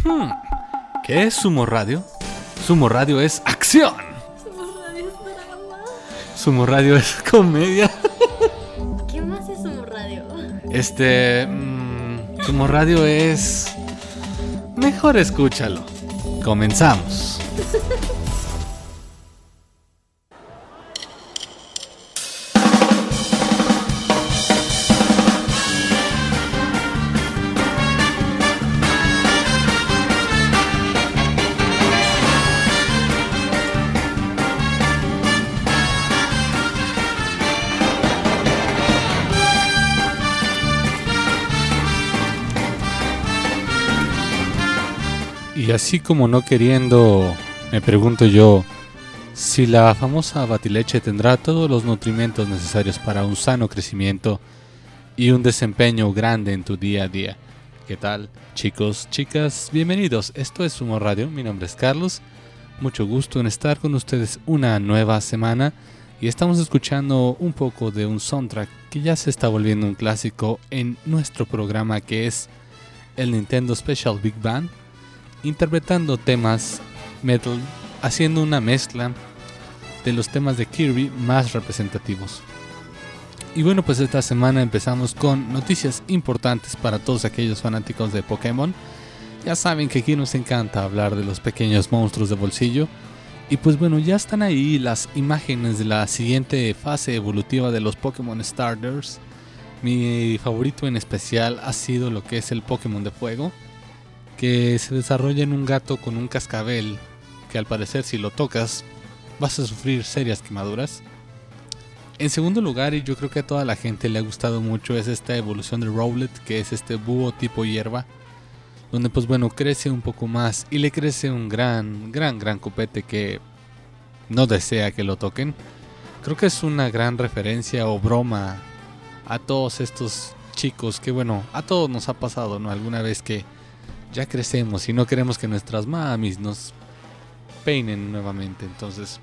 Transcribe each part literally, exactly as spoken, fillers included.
Hmm. ¿Qué es Sumo Radio? Sumo Radio es acción. Sumo Radio es drama. Sumo Radio es comedia. ¿Qué más es Sumo Radio? Este... Mmm, Sumo Radio es... Mejor escúchalo. Comenzamos. Y así como no queriendo, me pregunto yo, si la famosa batileche tendrá todos los nutrimentos necesarios para un sano crecimiento y un desempeño grande en tu día a día. ¿Qué tal, chicos, chicas? Bienvenidos, esto es Sumo Radio, mi nombre es Carlos, mucho gusto en estar con ustedes una nueva semana y estamos escuchando un poco de un soundtrack que ya se está volviendo un clásico en nuestro programa, que es el Nintendo Special Big Band, interpretando temas metal, haciendo una mezcla de los temas de Kirby más representativos. Y bueno, pues esta semana empezamos con noticias importantes para todos aquellos fanáticos de Pokémon. Ya saben que aquí nos encanta hablar de los pequeños monstruos de bolsillo. Y pues bueno, ya están ahí las imágenes de la siguiente fase evolutiva de los Pokémon Starters. Mi favorito en especial ha sido lo que es el Pokémon de Fuego, que se desarrolla en un gato con un cascabel, que al parecer si lo tocas vas a sufrir serias quemaduras. En segundo lugar, y yo creo que a toda la gente le ha gustado mucho, es esta evolución de Rowlet, que es este búho tipo hierba, donde pues bueno, crece un poco más y le crece un gran, gran, gran copete que no desea que lo toquen. Creo que es una gran referencia o broma a todos estos chicos que bueno, a todos nos ha pasado, ¿no? Alguna vez que ya crecemos y no queremos que nuestras mamis nos peinen nuevamente. Entonces,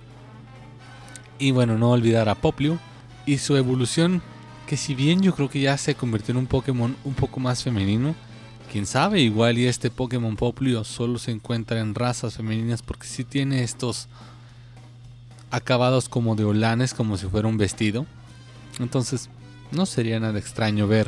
y bueno, no olvidar a Popplio y su evolución, que si bien yo creo que ya se convirtió en un Pokémon un poco más femenino, quién sabe, igual y este Pokémon Popplio solo se encuentra en razas femeninas, porque sí tiene estos acabados como de holanes, como si fuera un vestido. Entonces no sería nada extraño ver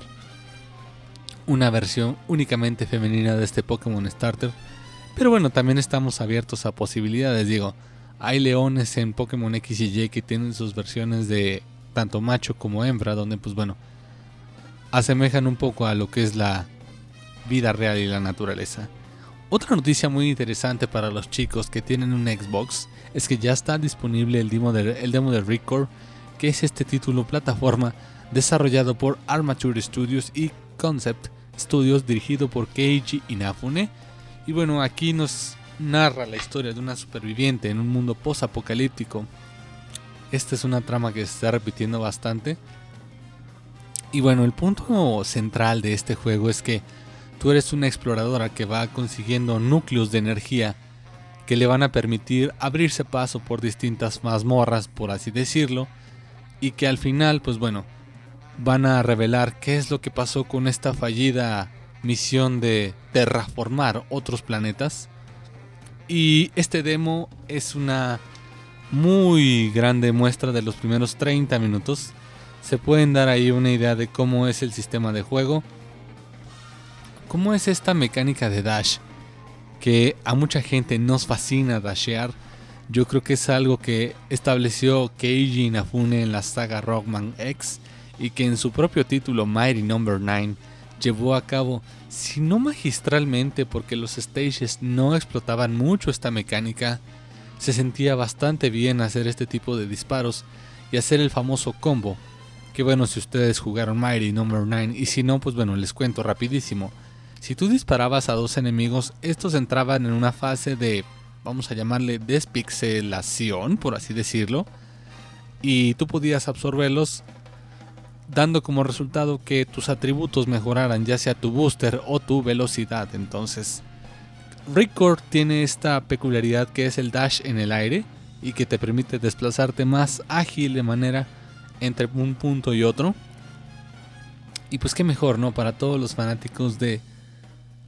una versión únicamente femenina de este Pokémon Starter. Pero bueno, también estamos abiertos a posibilidades. Digo, hay leones en Pokémon X y Y que tienen sus versiones de tanto macho como hembra, donde pues bueno, asemejan un poco a lo que es la vida real y la naturaleza. Otra noticia muy interesante para los chicos que tienen un Xbox es que ya está disponible el demo de, el demo de Record, que es este título plataforma desarrollado por Armature Studios y Concept Studios, dirigido por Keiji Inafune. Y bueno, aquí nos narra la historia de una superviviente en un mundo post-apocalíptico. Esta es una trama que se está repitiendo bastante. Y bueno, el punto central de este juego es que tú eres una exploradora que va consiguiendo núcleos de energía que le van a permitir abrirse paso por distintas mazmorras, por así decirlo, y que al final, pues bueno, van a revelar qué es lo que pasó con esta fallida misión de terraformar otros planetas. Y este demo es una muy grande muestra de los primeros treinta minutos. Se pueden dar ahí una idea de cómo es el sistema de juego, cómo es esta mecánica de dash, que a mucha gente nos fascina dashear. Yo creo que es algo que estableció Keiji Inafune en la saga Rockman X, y que en su propio título Mighty Number nueve llevó a cabo, si no magistralmente, porque los stages no explotaban mucho esta mecánica. Se sentía bastante bien hacer este tipo de disparos y hacer el famoso combo, que bueno, si ustedes jugaron Mighty Number nueve, y si no, pues bueno, les cuento rapidísimo. Si tú disparabas a dos enemigos, estos entraban en una fase de, vamos a llamarle despixelación, por así decirlo, y tú podías absorberlos, dando como resultado que tus atributos mejoraran, ya sea tu booster o tu velocidad. Entonces, Record tiene esta peculiaridad que es el dash en el aire, y que te permite desplazarte más ágil de manera entre un punto y otro. Y pues qué mejor, ¿no? Para todos los fanáticos de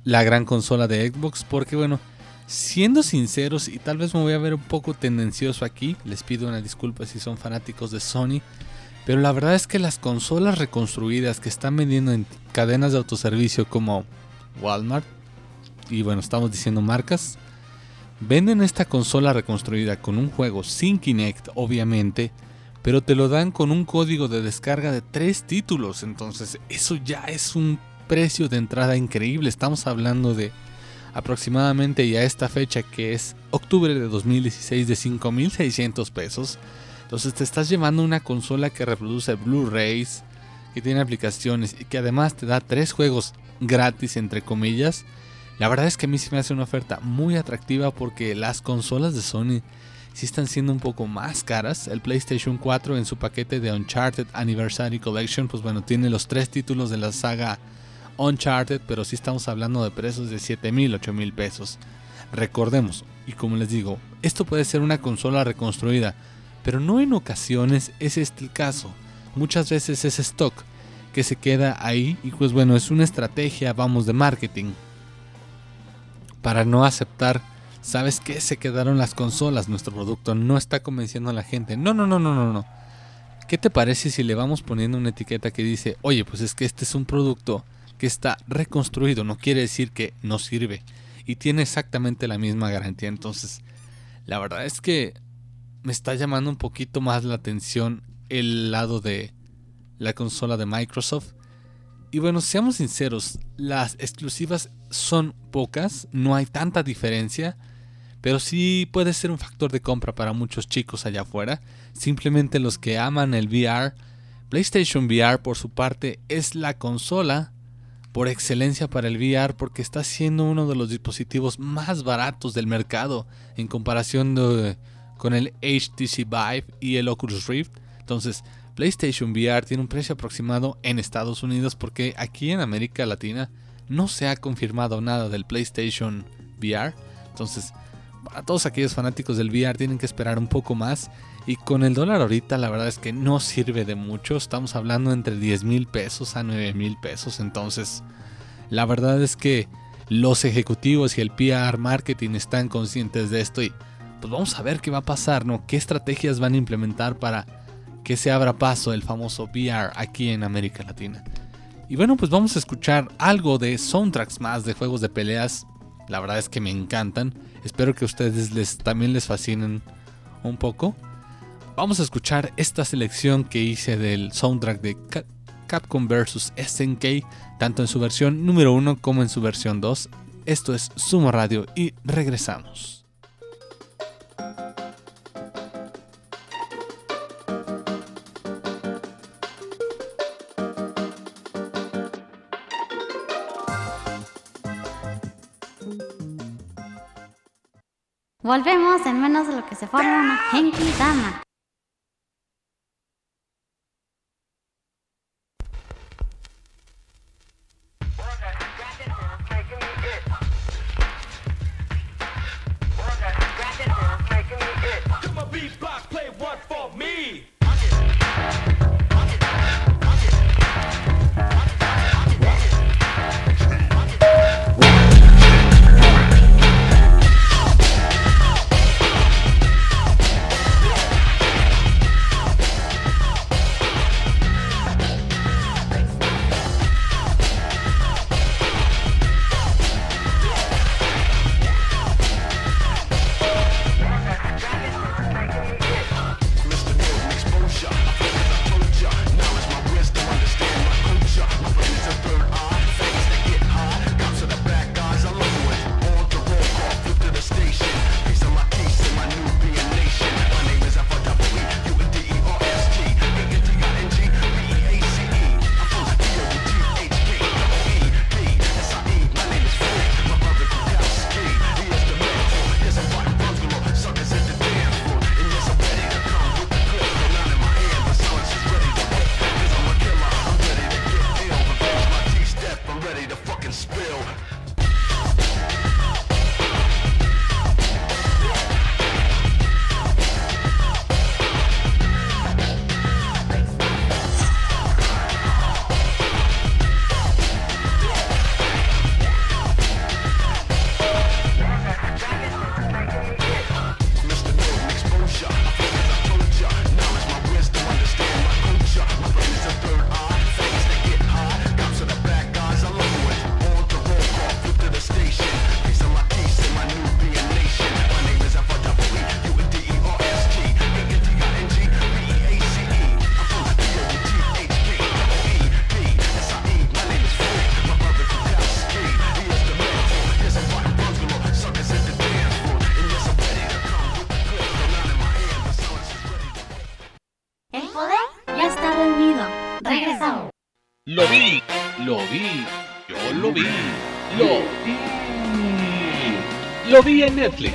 la gran consola de Xbox, porque bueno, siendo sinceros, y tal vez me voy a ver un poco tendencioso aquí, les pido una disculpa si son fanáticos de Sony, pero la verdad es que las consolas reconstruidas que están vendiendo en cadenas de autoservicio como Walmart, y bueno, estamos diciendo marcas, venden esta consola reconstruida con un juego sin Kinect, obviamente, pero te lo dan con un código de descarga de tres títulos. Entonces eso ya es un precio de entrada increíble. Estamos hablando de aproximadamente ya esta fecha, que es octubre de dos mil dieciséis, de cinco mil seiscientos pesos. Entonces te estás llevando una consola que reproduce Blu-rays, que tiene aplicaciones y que además te da tres juegos gratis, entre comillas. La verdad es que a mí sí me hace una oferta muy atractiva, porque las consolas de Sony sí están siendo un poco más caras. El PlayStation cuatro en su paquete de Uncharted Anniversary Collection, pues bueno, tiene los tres títulos de la saga Uncharted, pero sí estamos hablando de precios de siete mil, ocho mil pesos. Recordemos, y como les digo, esto puede ser una consola reconstruida, pero no en ocasiones es este el caso. Muchas veces es stock que se queda ahí, y pues bueno, es una estrategia, vamos, de marketing, para no aceptar, ¿sabes qué? Se quedaron las consolas, nuestro producto no está convenciendo a la gente. No, no, no, no, no, no. ¿Qué te parece si le vamos poniendo una etiqueta que dice, oye, pues es que este es un producto que está reconstruido, no quiere decir que no sirve, y tiene exactamente la misma garantía? Entonces, la verdad es que me está llamando un poquito más la atención el lado de la consola de Microsoft. Y bueno, seamos sinceros, las exclusivas son pocas, no hay tanta diferencia, pero sí puede ser un factor de compra para muchos chicos allá afuera. Simplemente los que aman el V R. PlayStation V R, por su parte, es la consola por excelencia para el V R, porque está siendo uno de los dispositivos más baratos del mercado en comparación de, con el H T C Vive y el Oculus Rift. Entonces, PlayStation V R tiene un precio aproximado en Estados Unidos, porque aquí en América Latina no se ha confirmado nada del PlayStation V R. Entonces, para todos aquellos fanáticos del V R tienen que esperar un poco más. Y con el dólar ahorita, la verdad es que no sirve de mucho. Estamos hablando entre diez mil pesos a nueve mil pesos. Entonces, la verdad es que los ejecutivos y el P R marketing están conscientes de esto. Y pues vamos a ver qué va a pasar, ¿no? ¿Qué estrategias van a implementar para que se abra paso el famoso V R aquí en América Latina? Y bueno, pues vamos a escuchar algo de soundtracks más de juegos de peleas. La verdad es que me encantan. Espero que a ustedes les, también les fascinen un poco. Vamos a escuchar esta selección que hice del soundtrack de Capcom versus. S N K, tanto en su versión número uno como en su versión dos. Esto es Sumo Radio y regresamos. Volvemos en menos de lo que se forma una Genki Dama. lo vi. Lo vi. Lo vi en Netflix.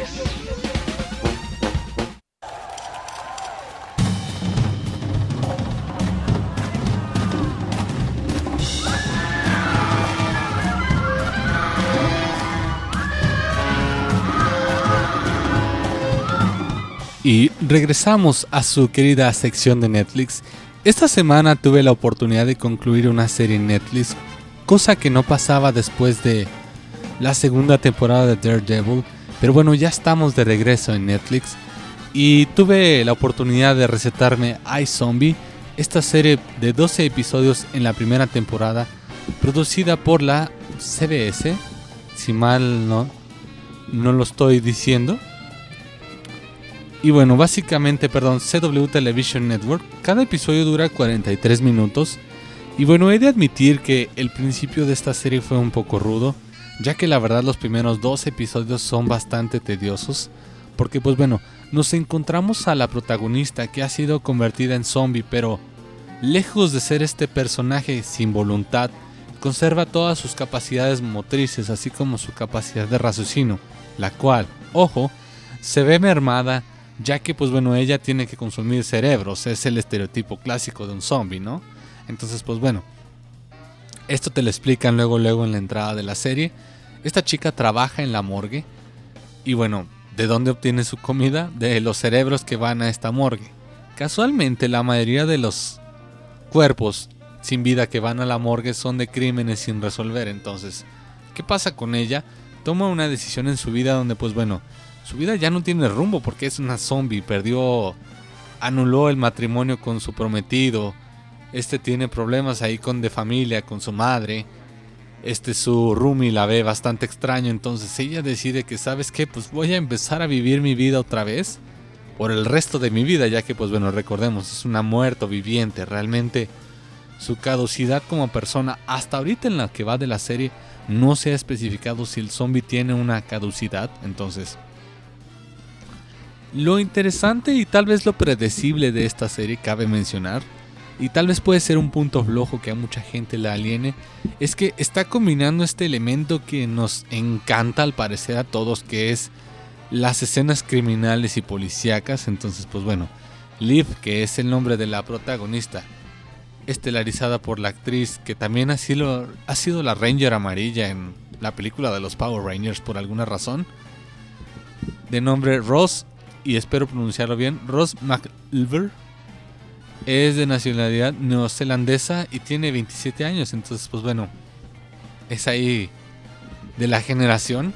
Y regresamos a su querida sección de Netflix. Esta semana tuve la oportunidad de concluir una serie en Netflix, cosa que no pasaba después de la segunda temporada de Daredevil. Pero bueno, ya estamos de regreso en Netflix y tuve la oportunidad de recetarme iZombie, esta serie de doce episodios en la primera temporada, producida por la C B S, si mal no, no lo estoy diciendo. Y bueno, básicamente, perdón, C W Television Network. Cada episodio dura cuarenta y tres minutos. Y bueno, he de admitir que el principio de esta serie fue un poco rudo, ya que la verdad los primeros dos episodios son bastante tediosos. Porque pues bueno, nos encontramos a la protagonista que ha sido convertida en zombie, pero lejos de ser este personaje sin voluntad, conserva todas sus capacidades motrices, así como su capacidad de raciocinio, la cual, ojo, se ve mermada, ya que pues bueno, ella tiene que consumir cerebros, es el estereotipo clásico de un zombie, ¿no? Entonces pues bueno, esto te lo explican luego luego en la entrada de la serie. Esta chica trabaja en la morgue y bueno, ¿de dónde obtiene su comida? De los cerebros que van a esta morgue. Casualmente la mayoría de los cuerpos sin vida que van a la morgue son de crímenes sin resolver. Entonces, ¿qué pasa con ella? Toma una decisión en su vida donde pues bueno, su vida ya no tiene rumbo porque es una zombie, perdió, anuló el matrimonio con su prometido, este tiene problemas ahí con de familia, con su madre, este su roomie la ve bastante extraño, entonces ella decide que, ¿sabes qué? Pues voy a empezar a vivir mi vida otra vez, por el resto de mi vida, ya que pues bueno, recordemos, es una muerto viviente, realmente su caducidad como persona, hasta ahorita en la que va de la serie, no se ha especificado si el zombie tiene una caducidad, entonces... Lo interesante y tal vez lo predecible de esta serie, cabe mencionar, y tal vez puede ser un punto flojo que a mucha gente la aliene, es que está combinando este elemento que nos encanta al parecer a todos, que es las escenas criminales y policíacas. Entonces pues bueno, Liv, que es el nombre de la protagonista, estelarizada por la actriz que también ha sido, ha sido la Ranger amarilla en la película de los Power Rangers por alguna razón, de nombre Ross, y espero pronunciarlo bien, Ross McIlver, es de nacionalidad neozelandesa y tiene veintisiete años, entonces pues bueno, es ahí de la generación.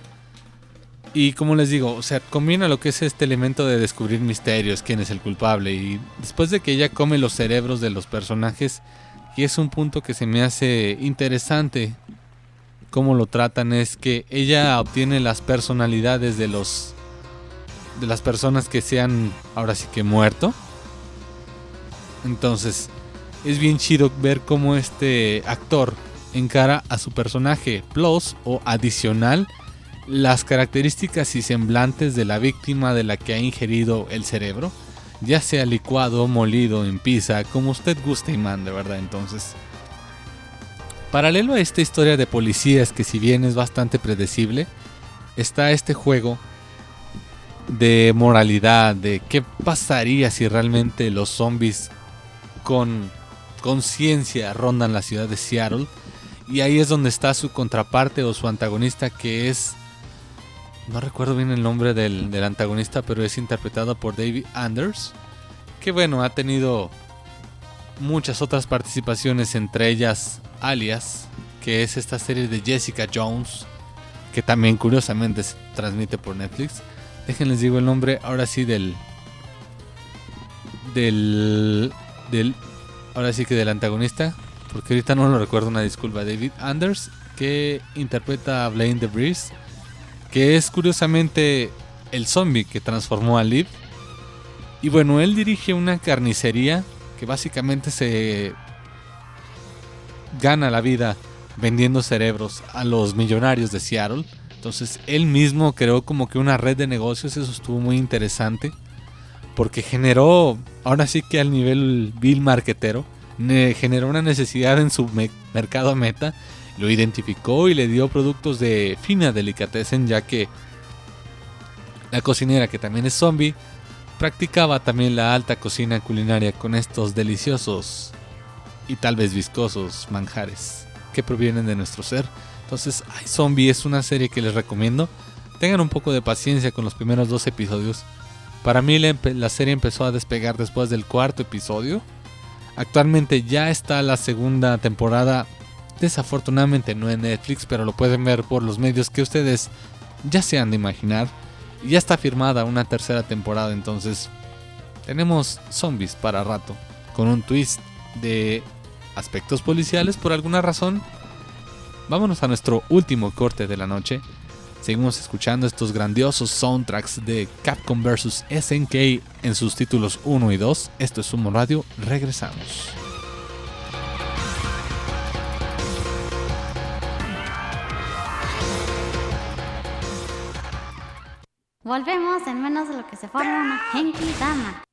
Y como les digo, o sea, combina lo que es este elemento de descubrir misterios, quién es el culpable, y después de que ella come los cerebros de los personajes, y es un punto que se me hace interesante cómo lo tratan, es que ella obtiene las personalidades de los de las personas que se han ahora sí que muerto. Entonces es bien chido ver cómo este actor encara a su personaje plus o adicional las características y semblantes de la víctima de la que ha ingerido el cerebro, ya sea licuado, molido, en pizza, como usted guste y mande, ¿verdad? Entonces, paralelo a esta historia de policías que si bien es bastante predecible, está este juego de moralidad, de qué pasaría si realmente los zombies con conciencia rondan la ciudad de Seattle. Y ahí es donde está su contraparte o su antagonista, que es, no recuerdo bien el nombre del, del antagonista, pero es interpretado por David Anders, que bueno, ha tenido muchas otras participaciones, entre ellas Alias, que es esta serie de Jessica Jones, que también curiosamente se transmite por Netflix. Déjenles digo el nombre ahora sí del del del ahora sí que del antagonista, porque ahorita no lo recuerdo, una disculpa. David Anders, que interpreta a Blaine DeVries, que es curiosamente el zombie que transformó a Liv. Y bueno, él dirige una carnicería que básicamente se gana la vida vendiendo cerebros a los millonarios de Seattle. Entonces él mismo creó como que una red de negocios. Eso estuvo muy interesante, porque generó, ahora sí que al nivel bill marketero, generó una necesidad en su me- mercado meta, lo identificó y le dio productos de fina delicatessen, ya que la cocinera, que también es zombie, practicaba también la alta cocina culinaria con estos deliciosos y tal vez viscosos manjares que provienen de nuestro ser. Entonces, iZombie es una serie que les recomiendo. Tengan un poco de paciencia con los primeros dos episodios. Para mí la, la serie empezó a despegar después del cuarto episodio. Actualmente ya está la segunda temporada, desafortunadamente no en Netflix, pero lo pueden ver por los medios que ustedes ya se han de imaginar. Ya está firmada una tercera temporada, entonces tenemos zombies para rato, con un twist de aspectos policiales por alguna razón. Vámonos a nuestro último corte de la noche. Seguimos escuchando estos grandiosos soundtracks de Capcom versus. S N K en sus títulos uno y dos. Esto es Sumo Radio, regresamos. Volvemos en menos de lo que se forma una Genki Dama.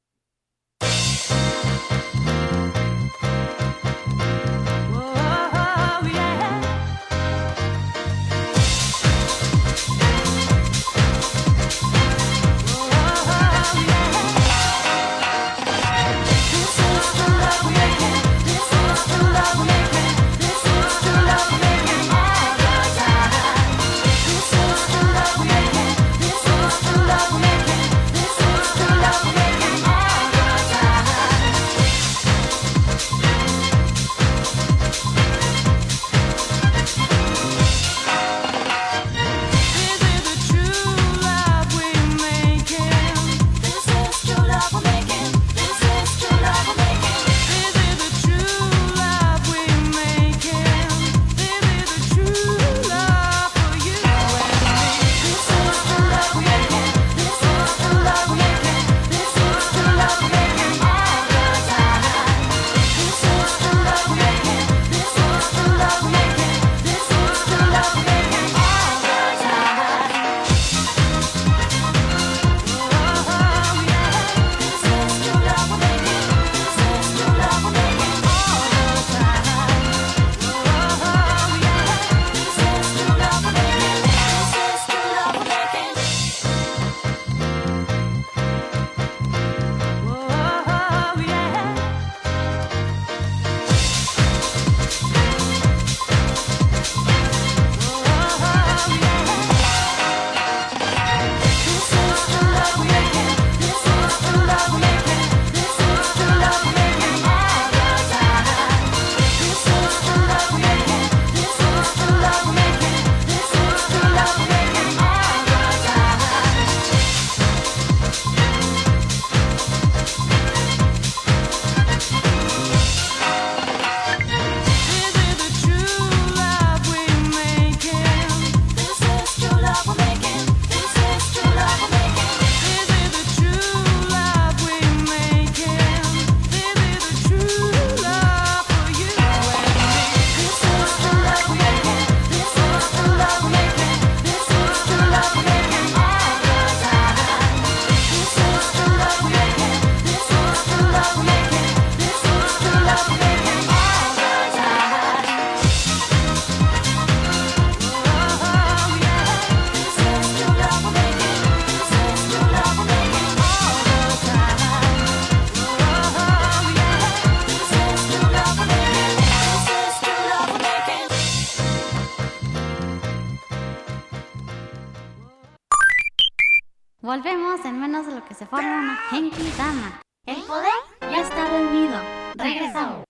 Volvemos en menos de lo que se forma una Genki Dama. El poder ya está reunido. Regresamos.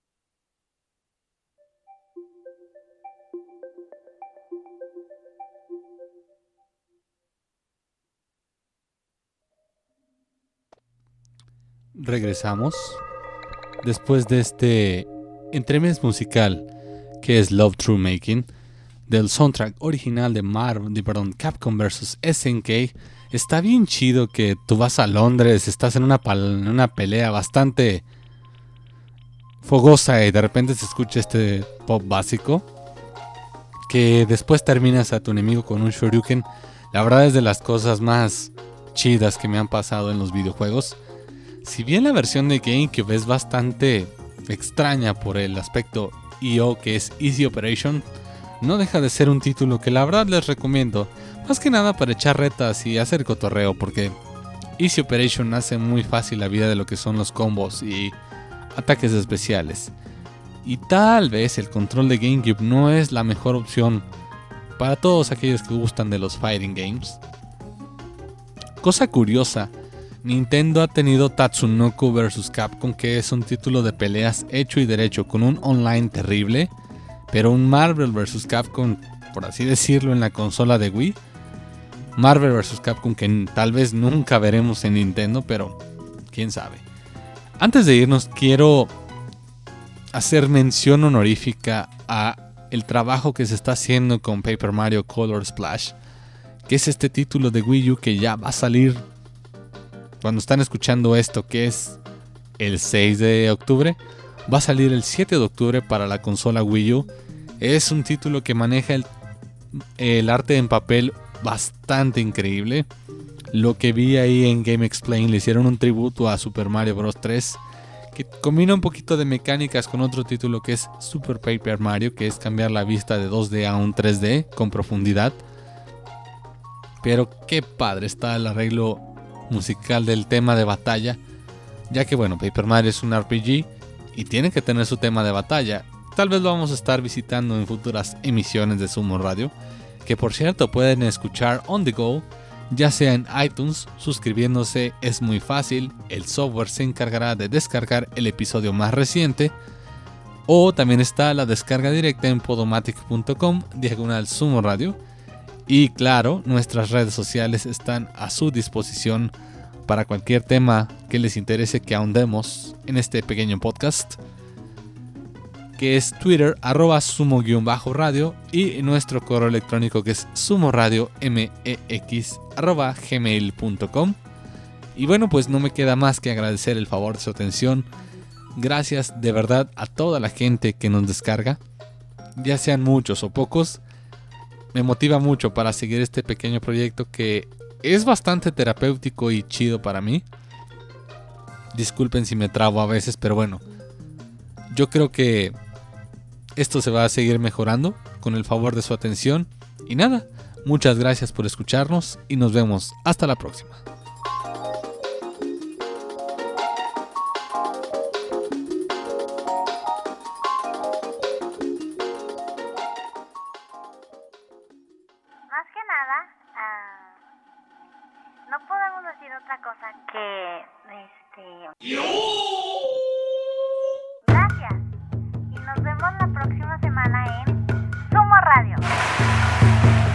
Regresamos después de este entremés musical que es Love True Making del soundtrack original de Marvel, de, perdón, Capcom versus. S N K. Está bien chido que tú vas a Londres, estás en una, pal- en una pelea bastante fogosa y de repente se escucha este pop básico que después terminas a tu enemigo con un Shoryuken. La verdad es de las cosas más chidas que me han pasado en los videojuegos. Si bien la versión de GameCube es bastante extraña por el aspecto E O, que es Easy Operation, no deja de ser un título que la verdad les recomiendo, más que nada para echar retas y hacer cotorreo, porque Easy Operation hace muy fácil la vida de lo que son los combos y ataques especiales. Y tal vez el control de GameCube no es la mejor opción para todos aquellos que gustan de los fighting games. Cosa curiosa, Nintendo ha tenido Tatsunoko versus. Capcom, que es un título de peleas hecho y derecho con un online terrible, pero un Marvel versus. Capcom, por así decirlo, en la consola de Wii. Marvel versus. Capcom que tal vez nunca veremos en Nintendo, pero quién sabe. Antes de irnos quiero hacer mención honorífica a el trabajo que se está haciendo con Paper Mario Color Splash, que es este título de Wii U que ya va a salir cuando están escuchando esto, que es el seis de octubre. Va a salir el siete de octubre para la consola Wii U. Es un título que maneja el, el arte en papel bastante increíble. Lo que vi ahí en Game Explain, le hicieron un tributo a Super Mario Bros. tres, que combina un poquito de mecánicas con otro título que es Super Paper Mario, que es cambiar la vista de dos D a un tres D con profundidad. Pero qué padre está el arreglo musical del tema de batalla, ya que bueno, Paper Mario es un R P G y tiene que tener su tema de batalla. Tal vez lo vamos a estar visitando en futuras emisiones de Sumo Radio, que por cierto pueden escuchar on the go, ya sea en iTunes, suscribiéndose es muy fácil, el software se encargará de descargar el episodio más reciente, o también está la descarga directa en podomatic punto com diagonal Sumo Radio. Y claro, nuestras redes sociales están a su disposición para cualquier tema que les interese que ahondemos en este pequeño podcast, que es Twitter, arroba sumo-radio, y nuestro correo electrónico que es sumoradiomex, arroba gmail punto com. Y bueno, pues no me queda más que agradecer el favor de su atención. Gracias de verdad a toda la gente que nos descarga, ya sean muchos o pocos. Me motiva mucho para seguir este pequeño proyecto que es bastante terapéutico y chido para mí. Disculpen si me trabo a veces, pero bueno, yo creo que esto se va a seguir mejorando con el favor de su atención. Y nada, muchas gracias por escucharnos y nos vemos hasta la próxima. Más que nada, ah, no podemos decir otra cosa que, este... Gracias. Y nos vemos la próxima semana en Sumo Radio.